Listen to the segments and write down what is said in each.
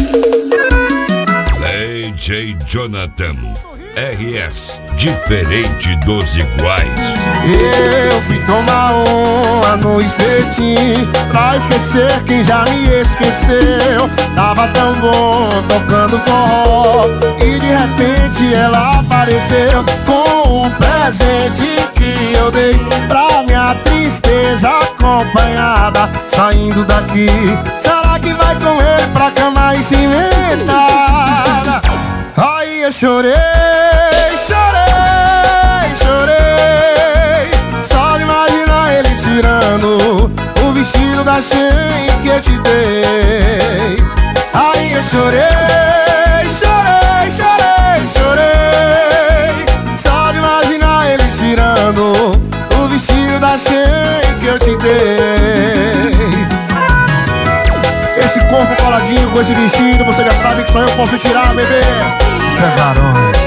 DJ Jonathan RS, diferente dos iguais. Eu fui tomar uma no espetinho pra esquecer quem já me esqueceu. Tava tão bom tocando forró e de repente ela apareceu com um presente que eu dei pra minha tristeza acompanhada. Saindo daqui, será que vai com ele pra cama e se inventar? Aí eu chorei, chorei, chorei, só de imaginar ele tirando o vestido da Shein que eu te dei. Aí eu chorei, chorei, chorei, chorei, só de imaginar ele tirando o vestido da Shein que eu te dei. Esse corpo coladinho com esse vestido, você já sabe que só eu posso tirar, bebê. Isso é varões.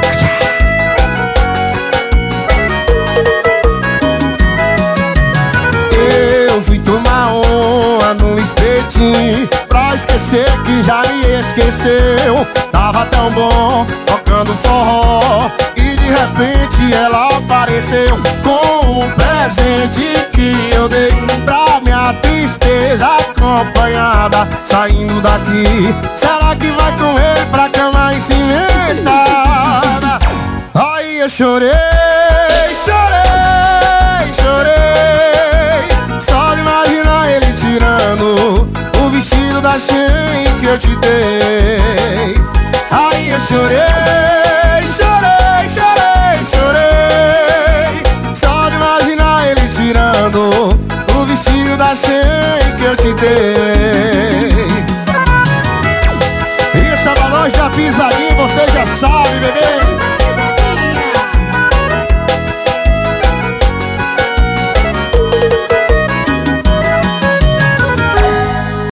Eu fui tomar uma no espetinho pra esquecer que já me esqueceu. Tava tão bom tocando forró e de repente ela apareceu com um presente que eu dei pra minha tristeza acompanhada. Saindo daqui, será que vai com ele pra cama e se inventar? Aí eu chorei, chorei, chorei, só de imaginar ele tirando o vestido da Shein que eu te dei. Aí eu chorei, chorei, chorei, chorei, só de imaginar ele tirando o vestido da Shein que eu te dei. Isso é balão já pisadinho, você já sabe.